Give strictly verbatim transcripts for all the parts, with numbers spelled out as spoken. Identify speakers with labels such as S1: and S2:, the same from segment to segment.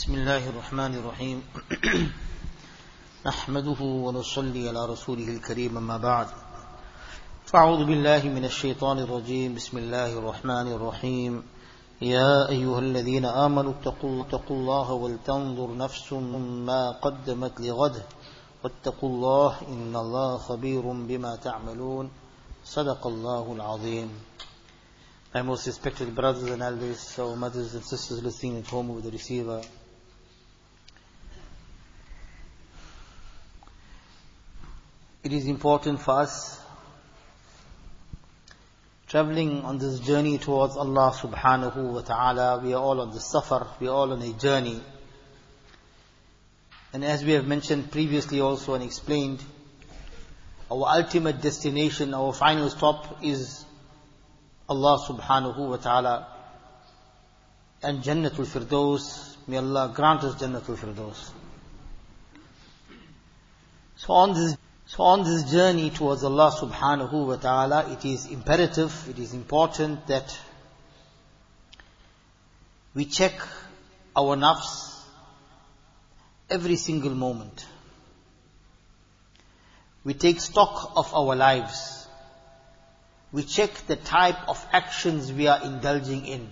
S1: بسم الله الرحمن الرحيم نحمده ونصلي على رسوله الكريم أما بعد فأعوذ بالله من الشيطان الرجيم بسم الله الرحمن الرحيم يا أيها الذين آمنوا اتقوا الله ولتنظر نفس ما قدمت لغد واتقوا الله إن الله خبير بما تعملون صدق الله العظيم. My most respected brothers and elders, our mothers and sisters listening at home with the receiver, it is important for us traveling on this journey towards Allah subhanahu wa ta'ala. We are all on the safar, we are all on a journey. And as we have mentioned previously also and explained, our ultimate destination, our final stop is Allah subhanahu wa ta'ala and Jannatul Firdaus. May Allah grant us Jannatul Firdaus. So on this So on this journey towards Allah subhanahu wa ta'ala, it is imperative, it is important that we check our nafs every single moment. We take stock of our lives. We check the type of actions we are indulging in.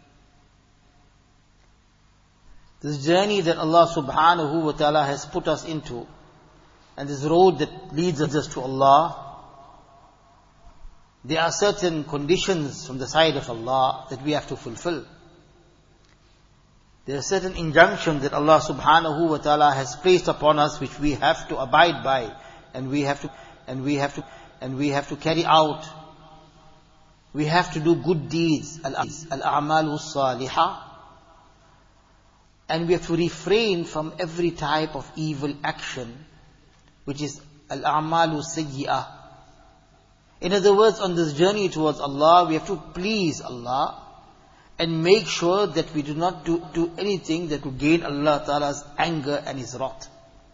S1: This journey that Allah subhanahu wa ta'ala has put us into, and this road that leads us to Allah, there are certain conditions from the side of Allah that we have to fulfill. There are certain injunctions that Allah subhanahu wa ta'ala has placed upon us which we have to abide by, and we have to, and we have to, and we have to carry out. We have to do good deeds, al-a'malu salihah, and we have to refrain from every type of evil action, which is al-a'malu sayyi'ah. In other words, on this journey towards Allah, we have to please Allah and make sure that we do not do, do anything that will gain Allah Ta'ala's anger and His wrath.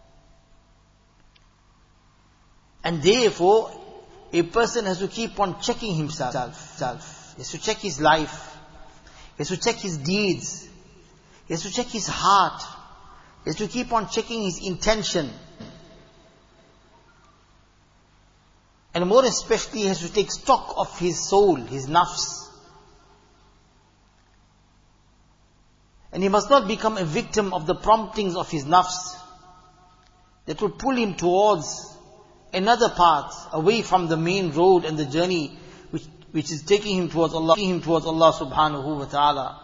S1: And therefore, a person has to keep on checking himself. He has to check his life. He has to check his deeds. He has to check his heart. He has to keep on checking his intention. And more especially, he has to take stock of his soul, his nafs. And he must not become a victim of the promptings of his nafs that would pull him towards another path, away from the main road and the journey which, which is taking him towards Allah, taking him towards Allah subhanahu wa ta'ala.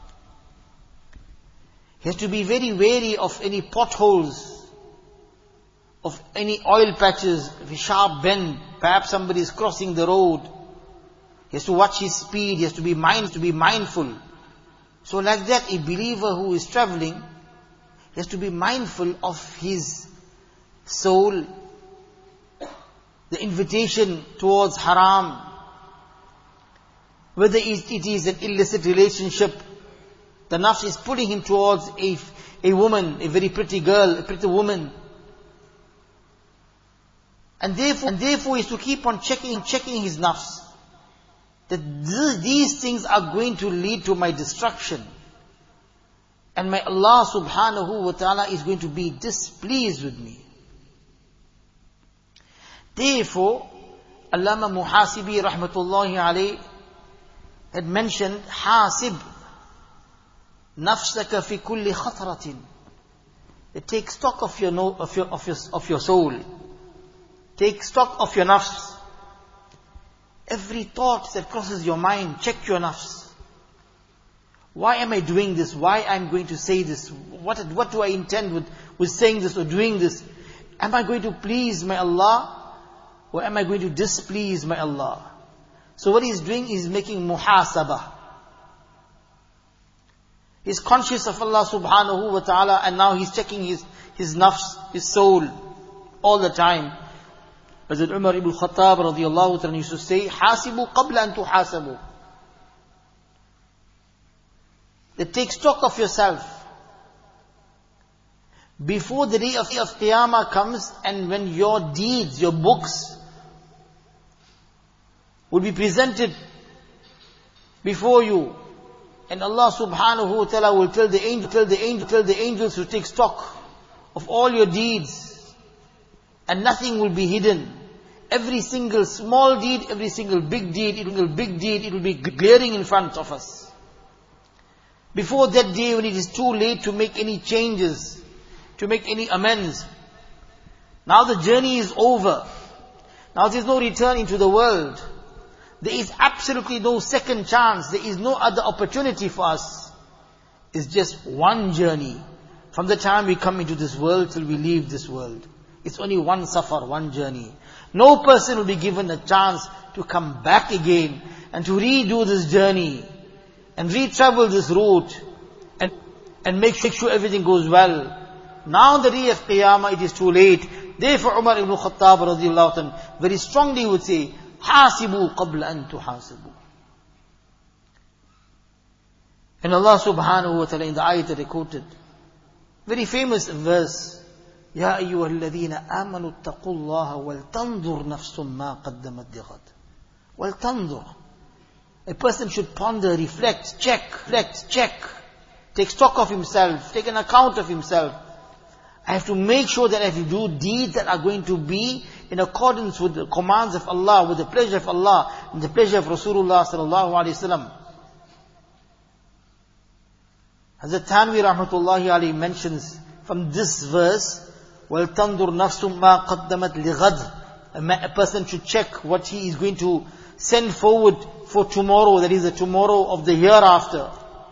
S1: He has to be very wary of any potholes, of any oil patches, of a sharp bend, perhaps somebody is crossing the road. He has to watch his speed, he has to be mind, to be mindful. So like that, a believer who is traveling, he has to be mindful of his soul, the invitation towards haram, whether it is an illicit relationship. The nafs is pulling him towards a, a woman, a very pretty girl, a pretty woman. And therefore, and therefore he has to keep on checking, checking his nafs, that th- these things are going to lead to my destruction. And my Allah subhanahu wa ta'ala is going to be displeased with me. Therefore, Allama Muhasibi rahmatullahi alayh had mentioned, Hasib nafsaka fi kulli khatratin. Take stock of your, no, of your, of your, of your soul. Take stock of your nafs. Every thought that crosses your mind, check your nafs. Why am I doing this? Why am I going to say this? What, what do I intend with, with saying this or doing this? Am I going to please my Allah? Or am I going to displease my Allah? So what he's doing is making muhasabah. He's conscious of Allah subhanahu wa ta'ala, and now he's checking his, his nafs, his soul, all the time. As Umar ibn Khattab radiyallahu ta'ala used to say, Hasibu qabla an tuhasabu. That take stock of yourself. Before the day of, of Qiyamah comes, and when your deeds, your books, will be presented before you, And Allah subhanahu wa ta'ala will tell the angel, tell the angel, tell the angels to take stock of all your deeds. And nothing will be hidden. Every single small deed, every single big deed, it will big deed, it will be glaring in front of us. Before that day when it is too late to make any changes, to make any amends. Now the journey is over. Now there is no return into the world. There is absolutely no second chance. There is no other opportunity for us. It's just one journey. From the time we come into this world till we leave this world. It's only one safar, one journey. No person will be given a chance to come back again and to redo this journey and re-travel this route and, and make sure everything goes well. Now the day of Qiyamah, it is too late. Therefore Umar ibn Khattab radiallahu anhu very strongly would say, Hasibu qabla an tuhasibu. And Allah subhanahu wa ta'ala in the ayat that I quoted, very famous verse, Ya ayyuha alladhina amanu attaqullaha wal tandur nafsum ma qaddamat lighad. Wal tandur. A person should ponder, reflect, check, reflect, check. Take stock of himself, take an account of himself. I have to make sure that I have to do deeds that are going to be in accordance with the commands of Allah, with the pleasure of Allah, and the pleasure of Rasulullah sallallahu alaihi wasallam. Hazrat Thanvi rahmatullahi alayhi mentions from this verse, وَلْتَنْظُرْ نَفْسٌ مَا قَدَّمَتْ لِغَدْ. A person should check what he is going to send forward for tomorrow, that is the tomorrow of the hereafter.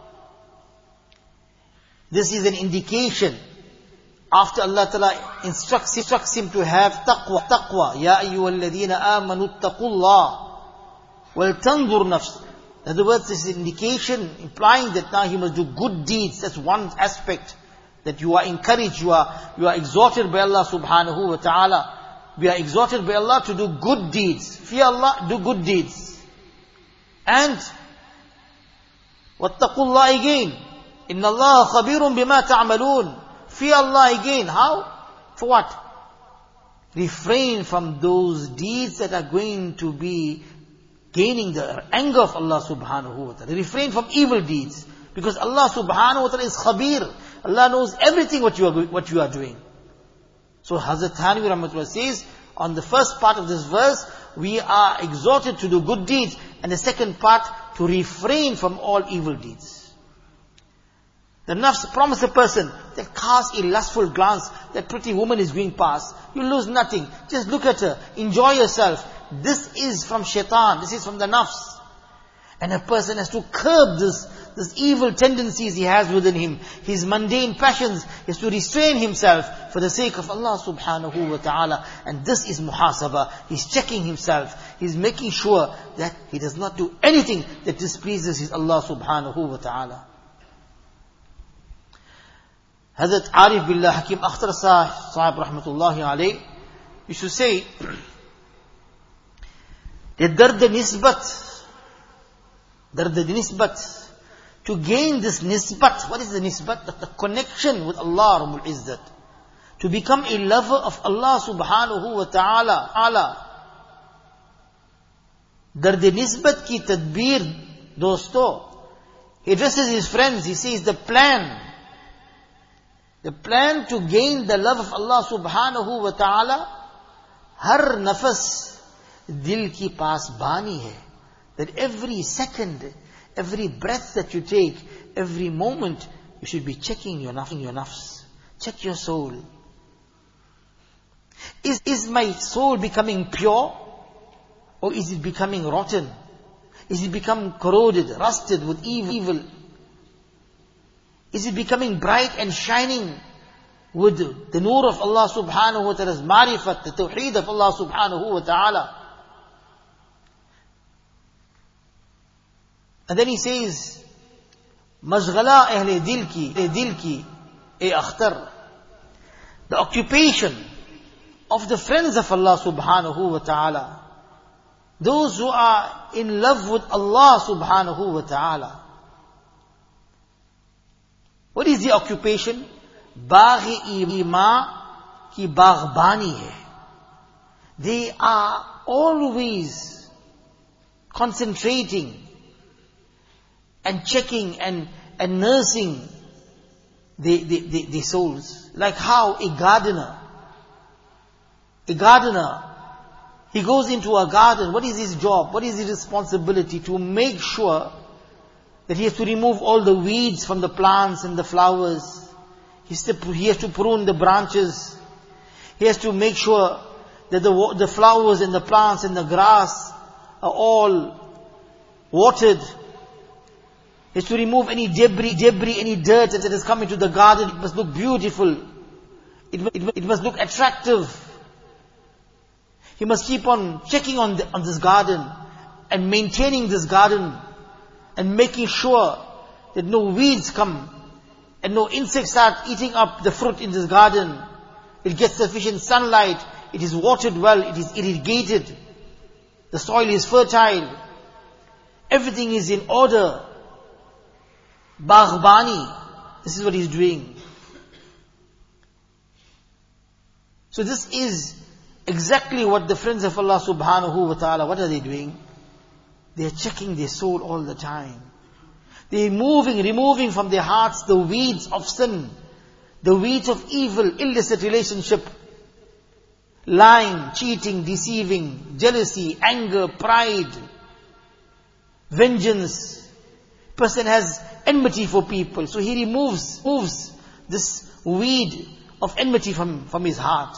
S1: This is an indication. After Allah Ta'ala instructs, instructs him to have taqwa, taqwa. Ya ayyuhalladhina amanu attaqullah wal tanzur nafs. In other words, this is an indication implying that now he must do good deeds. That's one aspect. That you are encouraged, you are, you are exhorted by Allah subhanahu wa ta'ala. We are exhorted by Allah to do good deeds. Fear Allah, do good deeds. And wattaqullah again. Inna Allah khabirun bima ta'malun. Fear Allah again. How? For what? Refrain from those deeds that are going to be gaining the anger of Allah subhanahu wa ta'ala. Refrain from evil deeds. Because Allah subhanahu wa ta'ala is khabir. Allah knows everything what you are, what you are doing. So Hazrat Thanvi rahmatullah says, on the first part of this verse, we are exhorted to do good deeds. And the second part, to refrain from all evil deeds. The nafs promise a person that cast a lustful glance, that pretty woman is going past. You lose nothing. Just look at her. Enjoy yourself. This is from shaitan. This is from the nafs. And a person has to curb this, this evil tendencies he has within him. His mundane passions. He has to restrain himself for the sake of Allah subhanahu wa ta'ala. And this is muhasabah. He's checking himself. He's making sure that he does not do anything that displeases his Allah subhanahu wa ta'ala. Hazrat Arif Billah Hakim Akhtar Sahib rahmatullahi alayh used to say that dard nisbat, dard nisbat, to gain this nisbat. What is the nisbat? The, the connection with Allah Rabbul Izzat. To become a lover of Allah subhanahu wa ta'ala. Allah. Dard nisbat ki tadbir, dosto. He addresses his friends. He says the plan, the plan to gain the love of Allah subhanahu wa ta'ala, har nafas dil ki paas bani hai. That every second, every breath that you take, every moment, you should be checking your nafs, your nafs. Check your soul. Is, is my soul becoming pure? Or is it becoming rotten? Is it becoming corroded, rusted with evil? Is it becoming bright and shining with the nur of Allah subhanahu wa ta'ala's marifat, the tawheed of Allah subhanahu wa ta'ala? And then he says, Mashghala ahle dil ki, ahle dil ki, e akhtar. The occupation of the friends of Allah subhanahu wa ta'ala. Those who are in love with Allah subhanahu wa ta'ala. What is the occupation? Bagh-e ima ki baghbani hai. They are always concentrating and checking and, and nursing the, the, the, the souls. Like how a gardener, a gardener, he goes into a garden. What is his job? What is his responsibility? To make sure that he has to remove all the weeds from the plants and the flowers. He has to, he has to prune the branches. He has to make sure that the, the flowers and the plants and the grass are all watered. He has to remove any debris, debris, any dirt that has come into the garden. It must look beautiful. It, it, it must look attractive. He must keep on checking on, the, on this garden and maintaining this garden and making sure that no weeds come and no insects start eating up the fruit in this garden. It gets sufficient sunlight. It is watered well. It is irrigated. The soil is fertile. Everything is in order. Baghbani. This is what he's doing. So this is exactly what the friends of Allah subhanahu wa ta'ala, what are they doing? They are checking their soul all the time. They are moving, removing from their hearts the weeds of sin, the weeds of evil, illicit relationship, lying, cheating, deceiving, jealousy, anger, pride, vengeance. Person has enmity for people, so he removes, moves this weed of enmity from, from his heart.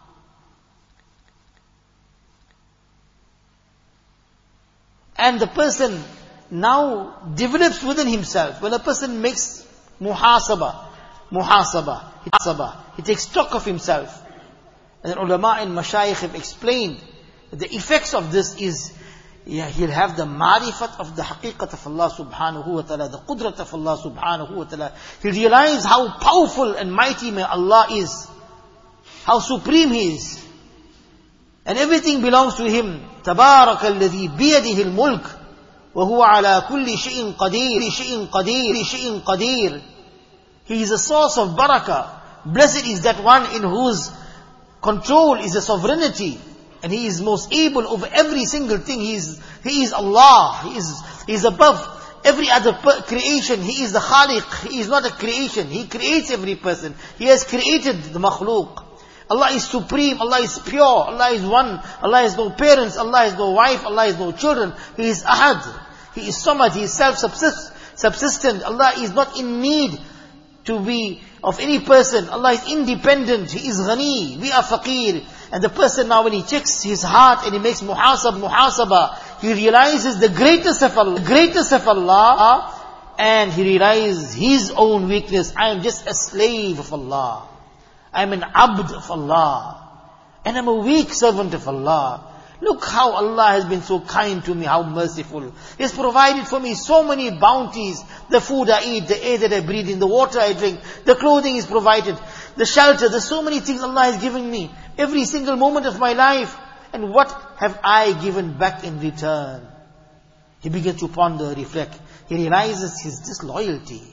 S1: And the person now develops within himself. When a person makes muhasaba, muhasaba, muhasaba, he takes stock of himself. And the ulama and mashayikh have explained that the effects of this is, yeah, he'll have the marifat of the haqiqat of Allah subhanahu wa ta'ala, the qudrat of Allah subhanahu wa ta'ala. He'll realize how powerful and mighty may Allah is, how supreme He is. And everything belongs to Him. تبارك الذي بيده الملك وهو على كل شيء قدير شيء قدير شيء قدير. He is a source of barakah. Blessed is that one in whose control is the sovereignty, and He is most able over every single thing. He is, He is Allah. He is, He is above every other per- creation. He is the Khaliq. He is not a creation. He creates every person. He has created the makhluk. Allah is supreme, Allah is pure, Allah is one, Allah has no parents, Allah has no wife, Allah has no children. He is ahad, He is samad, He is self-subsistent. Allah is not in need to be of any person. Allah is independent, He is ghani, we are faqir. And the person now, when he checks his heart and he makes muhasab, muhasaba, he realizes the greatness of Allah, the greatness of Allah, and he realizes his own weakness. I am just a slave of Allah. I am an abd of Allah. And I'm a weak servant of Allah. Look how Allah has been so kind to me, how merciful. He has provided for me so many bounties. The food I eat, the air that I breathe in, the water I drink, the clothing is provided, the shelter, there's so many things Allah has given me. Every single moment of my life. And what have I given back in return? He begins to ponder, reflect. He realizes his disloyalty.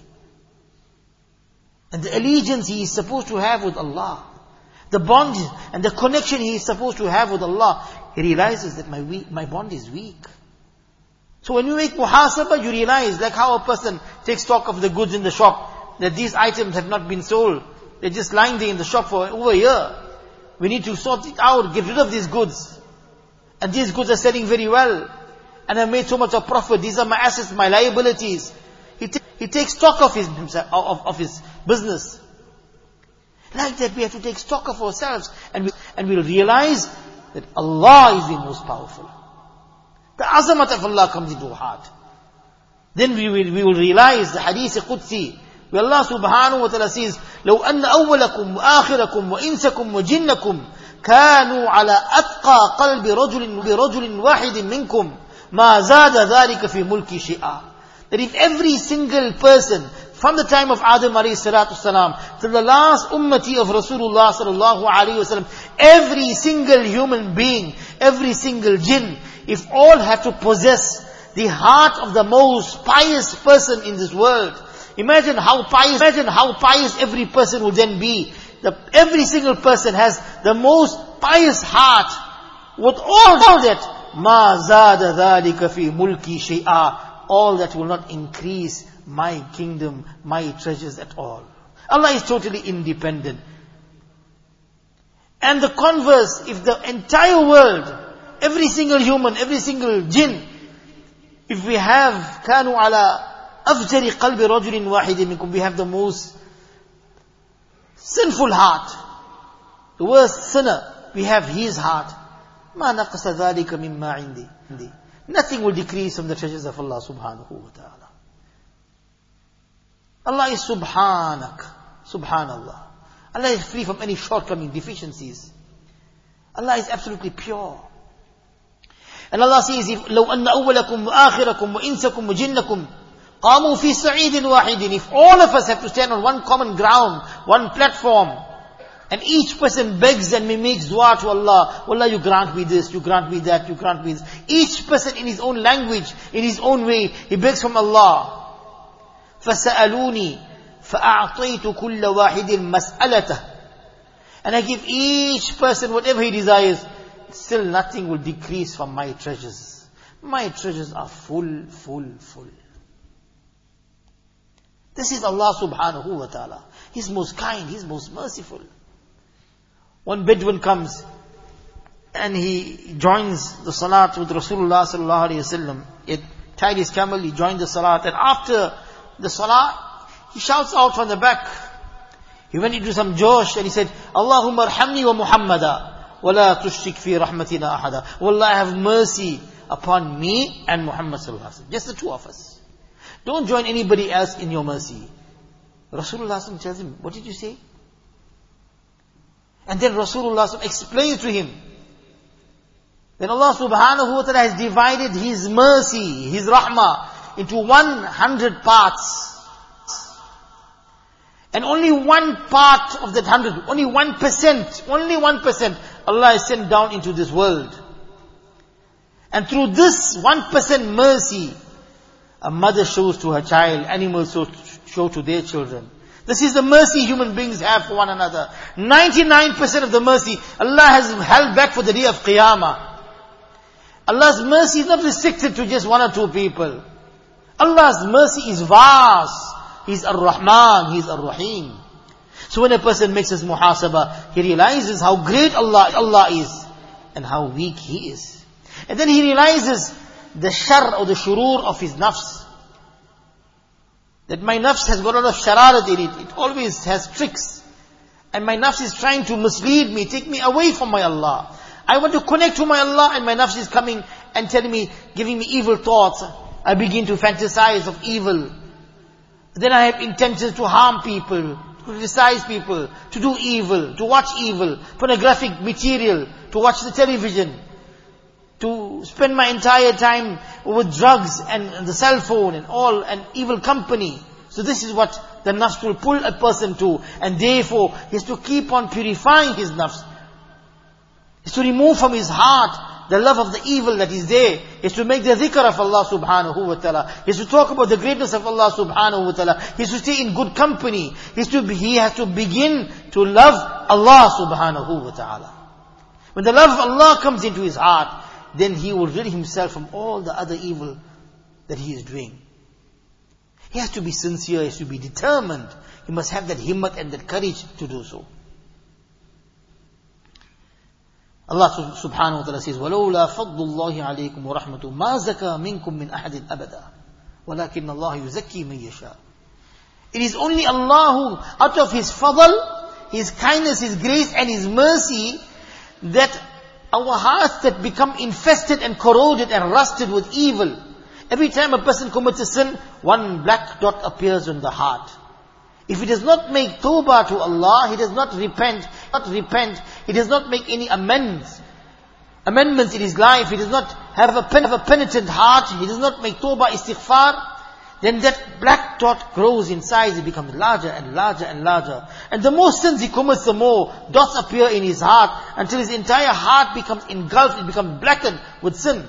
S1: And the allegiance he is supposed to have with Allah, the bond and the connection he is supposed to have with Allah, he realizes that my weak, my bond is weak. So when you make muhasabah, you realize, like how a person takes stock of the goods in the shop, that these items have not been sold. They're just lying there in the shop for over a year. We need to sort it out, get rid of these goods. And these goods are selling very well. And I've made so much of profit. These are my assets, my liabilities. He, t- he takes stock of his, of, of his business. Like that, we have to take stock of ourselves, and we, and we'll realize that Allah is the most powerful. The azamat of Allah comes into our heart. Then we will, we will realize the hadith Qudsi, where Allah subhanahu wa ta'ala says, لو أن أولكم وآخركم وإنسكم وجنكم كانوا على أتقى قلب رجل برجل واحد منكم ما زاد ذلك في ملكي شيئا. That if every single person, from the time of Adam alayhi salatu salam, till the last ummati of Rasulullah sallallahu alayhi wasallam, every single human being, every single jinn, if all had to possess the heart of the most pious person in this world, imagine how pious, imagine how pious every person would then be. The, every single person has the most pious heart. With all that, مَا زَادَ ذَلِكَ فِي مُلْكِ شَيْئًا. all that will not increase my kingdom, my treasures at all. Allah is totally independent. And the converse, if the entire world, every single human, every single jinn, if we have كانوا على أفجر قلب رجل واحد منكم, we have the most sinful heart, the worst sinner, we have his heart. ما نقص ذلك مما عندي. Nothing will decrease from the treasures of Allah subhanahu wa ta'ala. Allah is subhanak, subhanallah. Allah is free from any shortcoming, deficiencies. Allah is absolutely pure. And Allah says, if لو أن أولكم وآخركم وإنسكم وجنكم قاموا في صعيد واحد, if all of us have to stand on one common ground, one platform, and each person begs and makes dua to Allah, Allah, you grant me this, you grant me that, you grant me this. Each person in his own language, in his own way, he begs from Allah. فَسَأَلُونِي فَأَعْطَيْتُ كُلَّ وَاحِدٍ مَسْأَلَتَهُ. And I give each person whatever he desires. Still nothing will decrease from my treasures. My treasures are full, full, full. This is Allah subhanahu wa ta'ala. He's most kind, He's most merciful. One Bedouin comes and he joins the salat with Rasulullah sallallahu alayhi wa sallam. He tied his camel, he joined the salat, and after the salat, he shouts out from the back. He went into some josh and he said, Allahumma arhamni wa Muhammada wa la tushrik fi rahmatina ahada. Oh Allah, have mercy upon me and Muhammad sallallahu alayhi wa sallam. Just the two of us. Don't join anybody else in your mercy. Rasulullah tells him, what did you say? And then Rasulullah explains to him. Then Allah subhanahu wa ta'ala has divided His mercy, His rahmah, into one hundred parts. And only one part of that hundred, only one percent, only one percent, Allah has sent down into this world. And through this one percent mercy, a mother shows to her child, animals show to their children. This is the mercy human beings have for one another. ninety-nine percent of the mercy Allah has held back for the day of Qiyamah. Allah's mercy is not restricted to just one or two people. Allah's mercy is vast. He's Ar-Rahman, He's Ar-Rahim. So when a person makes his muhasabah, he realizes how great Allah, Allah is and how weak he is. And then he realizes the shar or the shurur of his nafs. That my nafs has got a lot of shararat in it. It always has tricks. And my nafs is trying to mislead me, take me away from my Allah. I want to connect to my Allah and my nafs is coming and telling me, giving me evil thoughts. I begin to fantasize of evil. Then I have intentions to harm people, to criticize people, to do evil, to watch evil, pornographic material, to watch the television, to spend my entire time with drugs and the cell phone and all, and evil company. So this is what the nafs will pull a person to, and therefore he has to keep on purifying his nafs. He has to remove from his heart the love of the evil that is there. He has to make the dhikr of Allah subhanahu wa ta'ala. He has to talk about the greatness of Allah subhanahu wa ta'ala. He has to stay in good company. He has to, he has to begin to love Allah subhanahu wa ta'ala. When the love of Allah comes into his heart, then he will rid himself from all the other evil that he is doing. He has to be sincere, he has to be determined. He must have that himmat and that courage to do so. Allah subhanahu wa ta'ala says, وَلَوْلَا فَضْلُ اللَّهِ عَلَيْكُمْ وَرَحْمَةُ مَا زَكَى مِنْكُمْ مِنْ أَحَدٍ أَبَدًا وَلَكِنَّ اللَّهَ يُزَكِّي مَنْ يَشَاءُ. It is only Allah who, out of His fadl, His kindness, His grace and His mercy, that our hearts that become infested and corroded and rusted with evil. Every time a person commits a sin, one black dot appears on the heart. If he does not make tawbah to Allah, he does not repent, not repent, he does not make any amends, amendments in his life, he does not have a, pen, have a penitent heart, he does not make tawbah, istighfar, then that black dot grows in size, it becomes larger and larger and larger. And the more sins he commits, the more dots appear in his heart, until his entire heart becomes engulfed, it becomes blackened with sin.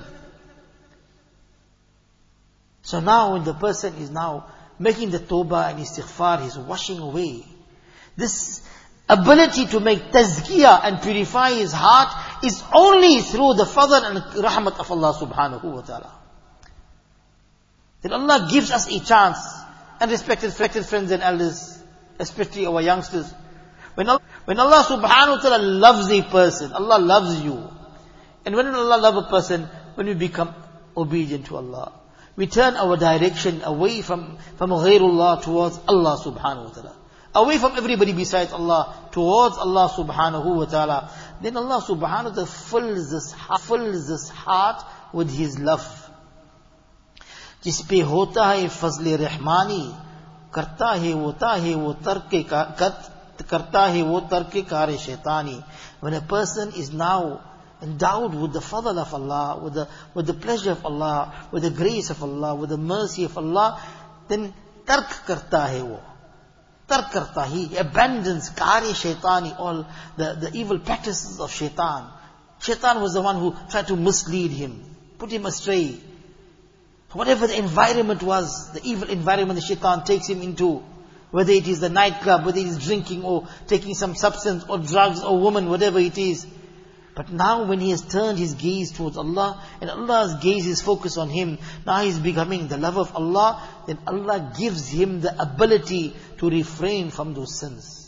S1: So now when the person is now making the tawbah and istighfar, he's washing away. This ability to make tazkiyah and purify his heart is only through the fadl and rahmat of Allah subhanahu wa ta'ala. that Allah gives us a chance. And respected, respected friends and elders, especially our youngsters, when Allah, when Allah subhanahu wa ta'ala loves a person, Allah loves you. And when Allah loves a person, when we become obedient to Allah, we turn our direction away from, from ghairullah towards Allah subhanahu wa ta'ala. Away from everybody besides Allah, towards Allah subhanahu wa ta'ala. Then Allah subhanahu wa ta'ala fills this heart, fills this heart with His love. जिस पे होता है फजल रहमानी, करता है वो है वो तर्क करता है वो तर्क कार शैतानी. When a person is now endowed with the fadl of Allah, with the, with the pleasure of Allah, with the grace of Allah, with the mercy of Allah, then tark karta hai wo. Tark karta, he abandons kari shaitani, all the, the evil practices of shaitan. Shaitan was the one who tried to mislead him, put him astray. Whatever the environment was, the evil environment the shaitan takes him into, whether it is the nightclub, whether it is drinking or taking some substance or drugs or woman, whatever it is. But now when he has turned his gaze towards Allah, and Allah's gaze is focused on him, now he is becoming the lover of Allah, then Allah gives him the ability to refrain from those sins.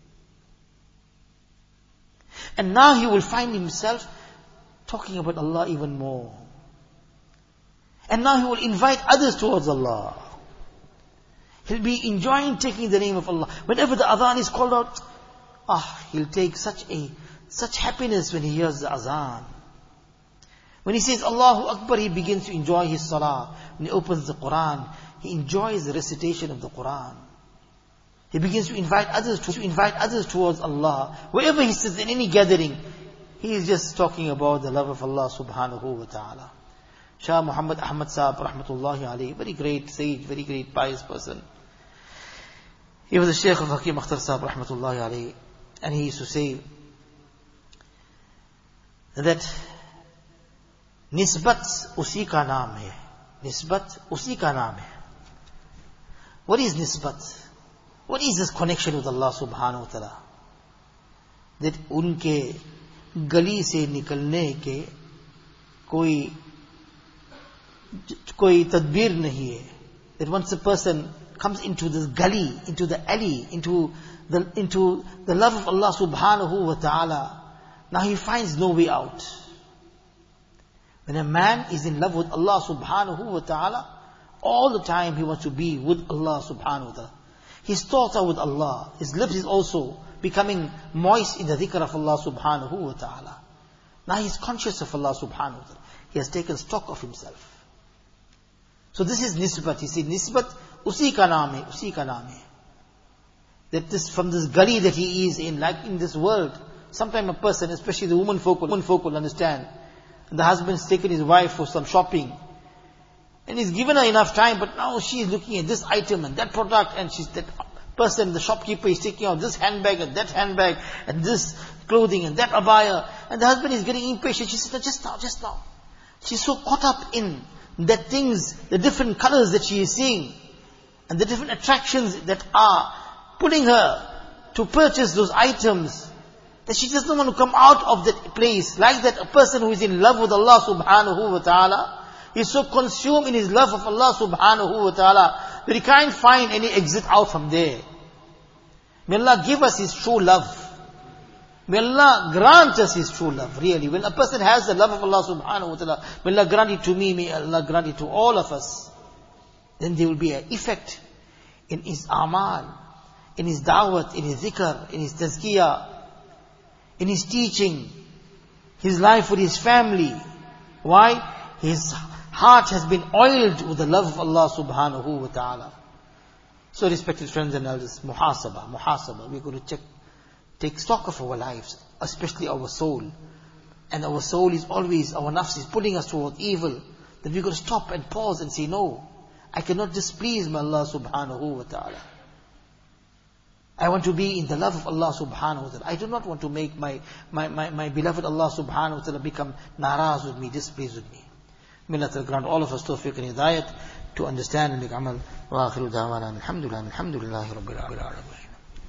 S1: And now he will find himself talking about Allah even more. And now he will invite others towards Allah. He'll be enjoying taking the name of Allah. Whenever the adhan is called out, ah, he'll take such a such happiness when he hears the azan. When he says Allahu Akbar, he begins to enjoy his salah. When he opens the Quran, he enjoys the recitation of the Quran. He begins to invite others to, to invite others towards Allah. Wherever he sits in any gathering, he is just talking about the love of Allah subhanahu wa ta'ala. Shah Muhammad Ahmad Sahib rahmatullahi alayhi, very great sage, very great pious person. He was the Shaykh of Hakim Akhtar Sahib rahmatullahi alayhi, and he used to say that nisbat usi ka naam hai. Nisbat usi ka naam hai. What is nisbat? What is this connection with Allah subhanahu wa ta'ala? That unke gali se nikalne ke koi koi tadbir nahi hai. That once a person comes into this gully, into the alley, into the, into the love of Allah subhanahu wa ta'ala, now he finds no way out. When a man is in love with Allah subhanahu wa ta'ala, all the time he wants to be with Allah subhanahu wa ta'ala. His thoughts are with Allah. His lips is also becoming moist in the dhikr of Allah subhanahu wa ta'ala. Now he is conscious of Allah subhanahu wa ta'ala. He has taken stock of himself. So this is nisbat. He said, nisbat usi ka naam hai, usi ka naam hai. That this, from this gully that he is in, like in this world, sometimes a person, especially the woman folk, woman folk will understand. And the husband's taken his wife for some shopping. And he's given her enough time, but now she is looking at this item and that product, and she's that person, the shopkeeper is taking out this handbag and that handbag, and this clothing and that abaya. And the husband is getting impatient. She says, no, just now, just now. She's so caught up in that things, the different colors that she is seeing, and the different attractions that are pulling her to purchase those items, that she doesn't want to come out of that place. Like that, a person who is in love with Allah subhanahu wa ta'ala, is so consumed in his love of Allah subhanahu wa ta'ala, that he can't find any exit out from there. May Allah give us His true love. May Allah grant us His true love, really. When a person has the love of Allah subhanahu wa ta'ala, may Allah grant it to me, may Allah grant it to all of us. Then there will be an effect in his amal, in his da'wat, in his dhikr, in his tazkiyah, in his teaching, his life with his family. Why? His heart has been oiled with the love of Allah subhanahu wa ta'ala. So respected friends and elders, muhasaba, muhasaba, we're going to check, take stock of our lives, especially our soul. And our soul is always, our nafs is pulling us towards evil. Then we're going to stop and pause and say, no, I cannot displease my Allah subhanahu wa ta'ala. I want to be in the love of Allah subhanahu wa ta'ala. I do not want to make my, my, my, my beloved Allah subhanahu wa ta'ala become naraz with me, displeased with me. May Allah grant all of us tawfiq and hidayat to understand and make amal. Wa akhiru da'wana alhamdulillah, alhamdulillahi rabbil alamin.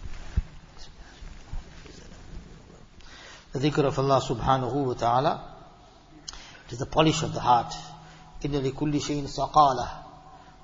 S1: The dhikr of Allah subhanahu wa ta'ala, it is the polish of the heart. Inna li kulli shayin saqala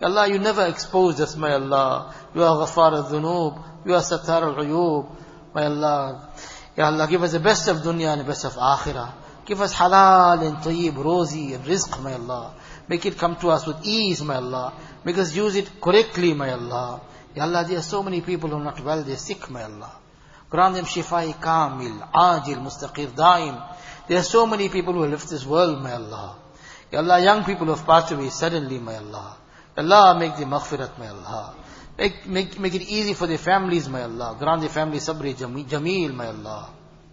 S1: Ya Allah, you never exposed us, my Allah. You are Ghafar al-Dhunub. You are Sattar al-Uyub. My Allah. Ya Allah, give us the best of dunya and the best of akhirah. Give us halal and tayyib, rosy and rizq, my Allah. Make it come to us with ease, my Allah. Make us use it correctly, my Allah. Ya Allah, there are so many people who are not well, they are sick, my Allah. Grant them shifai kamil, ajil, mustaqir, daim. There are so many people who have left this world, my Allah. Ya Allah, young people who have passed away suddenly, my Allah. Ya Allah, make them maghfirat, my Allah. Make, make, make it easy for their families, my Allah. Grant their family sabri jameel, my Allah.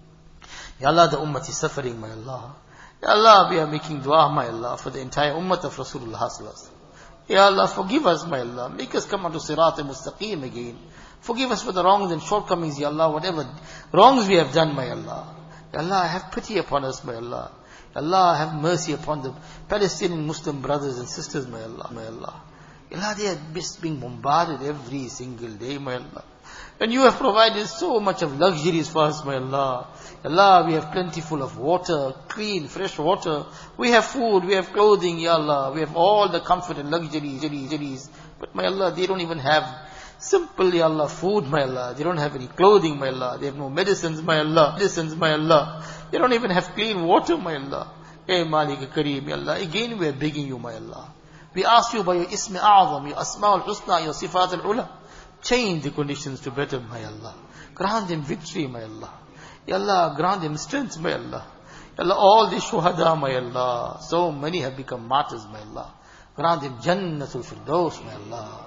S1: Ya Allah, the ummah is suffering, my Allah. Ya Allah, we are making dua, my Allah, for the entire ummah of Rasulullah sallallahu alaihi wasallam. Ya Allah, forgive us, my Allah. Make us come onto Sirat al-Mustaqim again. Forgive us for the wrongs and shortcomings, Ya Allah, whatever wrongs we have done, my Allah. Ya Allah, have pity upon us, my Allah. Ya Allah, have mercy upon the Palestinian Muslim brothers and sisters, my Allah, my Allah. Ya Allah, they are just being bombarded every single day, my Allah. And you have provided so much of luxuries for us, my Allah. Ya Allah, we have plentiful of water, clean, fresh water. We have food, we have clothing, Ya Allah. We have all the comfort and luxuries, luxuries. But my Allah, they don't even have simple, Ya Allah, food, my Allah. They don't have any clothing, my Allah. They have no medicines, my Allah. Medicines, my Allah. They don't even have clean water, my Allah. Hey Malik Kareem, Ya Allah. Again we are begging you, my Allah. We ask you by your Ism A'zam, your Asma al-Husna, your Sifat al-Ula. Change the conditions to better, my Allah. Grant them victory, my Allah. Ya Allah, grant them strength, my Allah. Ya Allah, all the shuhada, my Allah. So many have become martyrs, my Allah. Grant them Jannatul Firdaus, my Allah.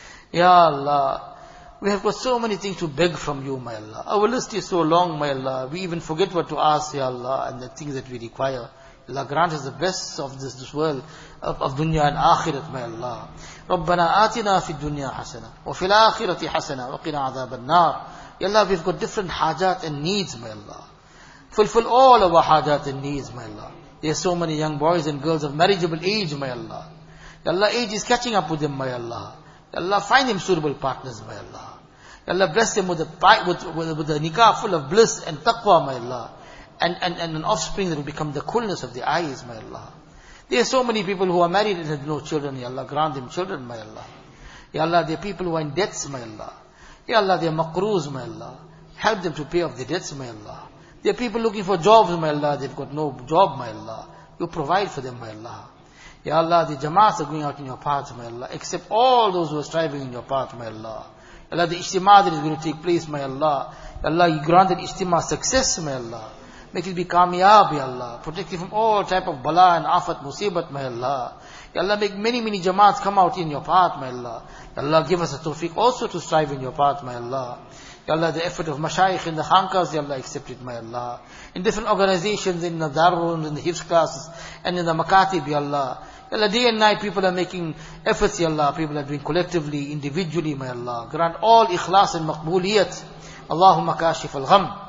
S1: Ya Allah, we have got so many things to beg from you, my Allah. Our list is so long, my Allah. We even forget what to ask, Ya Allah, and the things that we require. Allah, grant us the best of this, this world, of, of dunya and akhirat, my Allah. رَبَّنَا آتِنَا فِي الدُّنْيَا حَسَنَةً وَفِي الْآخِرَةِ حَسَنَةً وَقِنَا عَذَابَ النَّارِ. Ya Allah, we've got different hajat and needs, my Allah. Fulfill all our hajat and needs, my Allah. There are so many young boys and girls of marriageable age, my Allah. Ya Allah, age is catching up with them, my Allah. Ya Allah, find them suitable partners, my Allah. Ya Allah, bless them with a, with, with, with a nikah full of bliss and taqwa, my Allah. And, and, and an offspring that will become the coolness of the eyes, my Allah. There are so many people who are married and have no children, Ya Allah. Grant them children, my Allah. Ya Allah, there are people who are in debts, my Allah. Ya Allah, they are maqroos, my Allah. Help them to pay off the debts, my Allah. There are people looking for jobs, my Allah. They've got no job, my Allah. You provide for them, my Allah. Ya Allah, the jamaats are going out in your path, my Allah. Accept all those who are striving in your path, my Allah. Ya Allah, the ijtima that is going to take place, my Allah. Ya Allah, you grant that ijtima success, my Allah. Make it be kamiyab, Ya Allah. Protect it from all type of bala and afat, musibat, my Allah. Ya Allah, make many, many jamaats come out in your path, my Allah. Ya Allah, give us a tawfiq also to strive in your path, my Allah. Ya Allah, the effort of mashayikh in the khankas, Ya Allah, accept it, my Allah. In different organizations, in the darrooms, in the hifz classes, and in the makatib, Ya Allah. Ya Allah, day and night people are making efforts, Ya Allah. People are doing collectively, individually, my Allah. Grant all ikhlas and maqbooliyat. Allahumma kashif al-gham.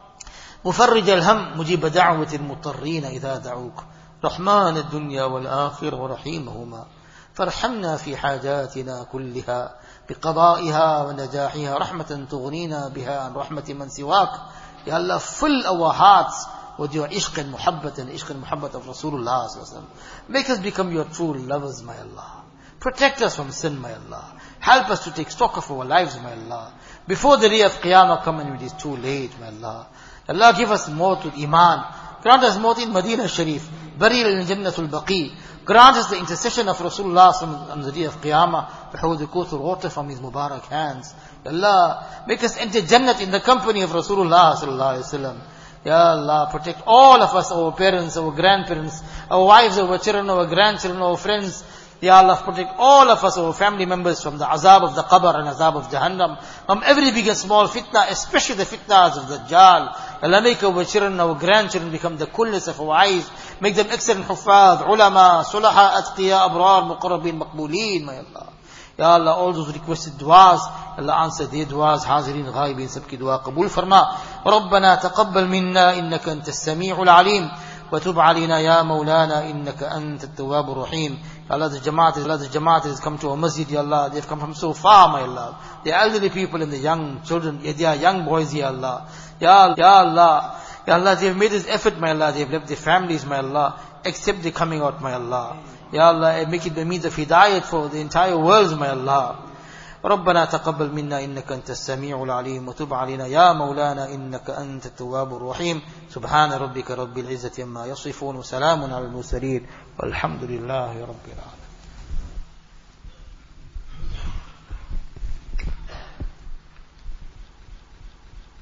S1: مفرج الهم مجيب دعوة المضطرين إذا دعوك رحمن الدنيا والآخرة ورحيمهما فارحمنا في حاجاتنا كلها بقضائها ونجاحها رحمة تغنينا بها عن رحمة من سواك. Ya Allah, fill our hearts with your ishq and muhabbat and ishq and muhabbat of Rasulullah sallallahu alaihi wasallam. Make us become your true lovers, my Allah. Protect us from sin, my Allah. Help us to take stock of our lives, my Allah. Before the day of Qiyamah come and it is too late, my Allah. Allah, give us maut with iman. Grant us maut in Medina Sharif. Burial in Jannatul Baqi. Grant us the intercession of Rasulullah on the day of Qiyamah. Behold the Kauthar water from his Mubarak hands. Allah, make us enter Jannat in the company of Rasulullah sallallahu alaihi wasallam. Ya Allah, protect all of us, our parents, our grandparents, our wives, our children, our grandchildren, our friends. Ya Allah, protect all of us, our family members, from the azab of the qabr and azab of Jahannam, from every big and small fitna, especially the fitnas of Dajjal. Allah, make our children, our grandchildren become the coolness of our eyes. Make them excellent huffaz, ulama, sulaha, atqiya, abrar, muqarrabin, maqbooleen, my Allah. Ya Allah, all those requested du'as, Allah answer their du'as, hazirin, ghaibin, sabki du'a, qabul farma. ربنا تقبل منا إنك أنت السميع العليم وتب علينا يا مولانا إنك أنت التواب الرحيم. Allah, the Jamaat, Allah, the Jamaat has come to a masjid, Ya Allah. They've come from so far, my Allah. The elderly people and the young children, they are young boys, Ya Allah. Ya, Ya Allah. Ya Allah, they've made this effort, my Allah. They've left their families, my Allah. Accept the coming out, my Allah. Ya Allah, make it the means of hidayat for the entire world, my Allah. ربنا تقبل منا إنك أنت السميع العليم وتب علينا يا مولانا إنك أنت التواب الرحيم سبحان ربك رب العزة عما يصفون وسلام على المرسلين والحمد لله رب العالمين.